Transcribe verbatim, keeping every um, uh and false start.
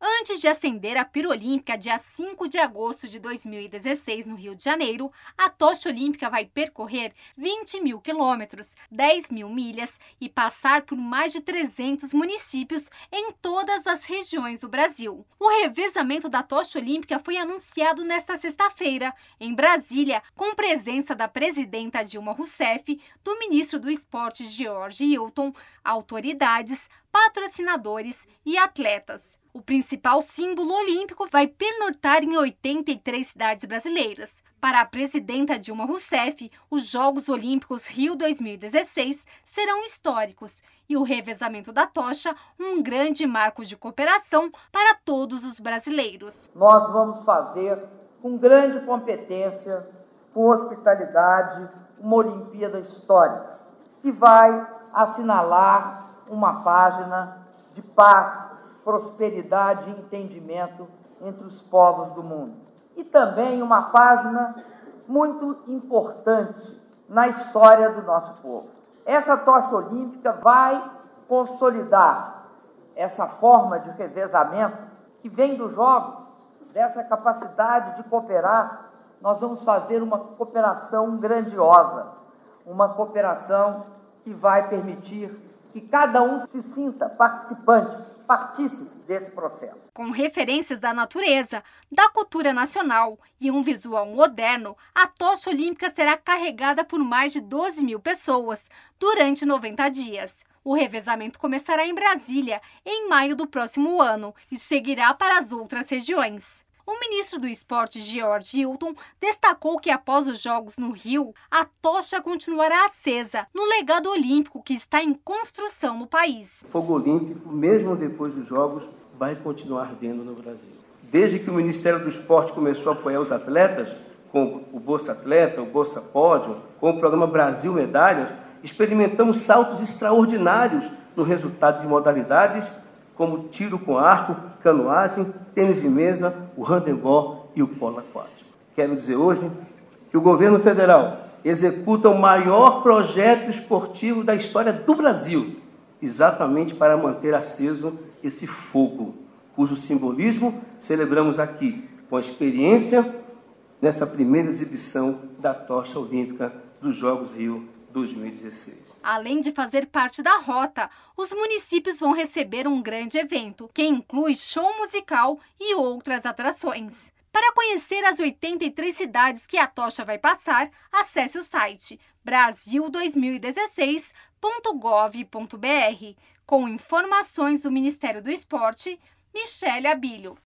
Antes de acender a pira olímpica, dia cinco de agosto de dois mil e dezesseis, no Rio de Janeiro, a tocha olímpica vai percorrer vinte mil quilômetros, dez mil milhas e passar por mais de trezentos municípios em todas as regiões do Brasil. O revezamento da tocha olímpica foi anunciado nesta sexta-feira, em Brasília, com presença da presidenta Dilma Rousseff, do ministro do Esporte George Hilton, autoridades, patrocinadores e atletas. O principal símbolo olímpico vai pernoitar em oitenta e três cidades brasileiras. Para a presidenta Dilma Rousseff, os Jogos Olímpicos Rio dois mil e dezesseis serão históricos e o revezamento da tocha um grande marco de cooperação para todos os brasileiros. Nós vamos fazer com grande competência, com hospitalidade, uma Olimpíada histórica que vai assinalar uma página de paz, prosperidade e entendimento entre os povos do mundo. E também uma página muito importante na história do nosso povo. Essa tocha olímpica vai consolidar essa forma de revezamento que vem dos Jogos, dessa capacidade de cooperar. Nós vamos fazer uma cooperação grandiosa, uma cooperação que vai permitir que cada um se sinta participante, partícipe desse processo. Com referências da natureza, da cultura nacional e um visual moderno, a tocha olímpica será carregada por mais de doze mil pessoas durante noventa dias. O revezamento começará em Brasília em maio do próximo ano e seguirá para as outras regiões. O ministro do Esporte, George Hilton, destacou que após os Jogos no Rio, a tocha continuará acesa no legado olímpico que está em construção no país. O fogo olímpico, mesmo depois dos Jogos, vai continuar ardendo no Brasil. Desde que o Ministério do Esporte começou a apoiar os atletas, com o Bolsa Atleta, o Bolsa Pódio, com o programa Brasil Medalhas, experimentamos saltos extraordinários no resultado de modalidades como tiro com arco, canoagem, tênis de mesa, o handebol e o polo aquático. Quero dizer hoje que o governo federal executa o maior projeto esportivo da história do Brasil, exatamente para manter aceso esse fogo, cujo simbolismo celebramos aqui, com a experiência nessa primeira exibição da tocha olímpica dos Jogos Rio dois mil e dezesseis. Além de fazer parte da rota, os municípios vão receber um grande evento, que inclui show musical e outras atrações. Para conhecer as oitenta e três cidades que a tocha vai passar, acesse o site brasil dois mil e dezesseis ponto gov ponto br. Com informações do Ministério do Esporte, Michele Abílio.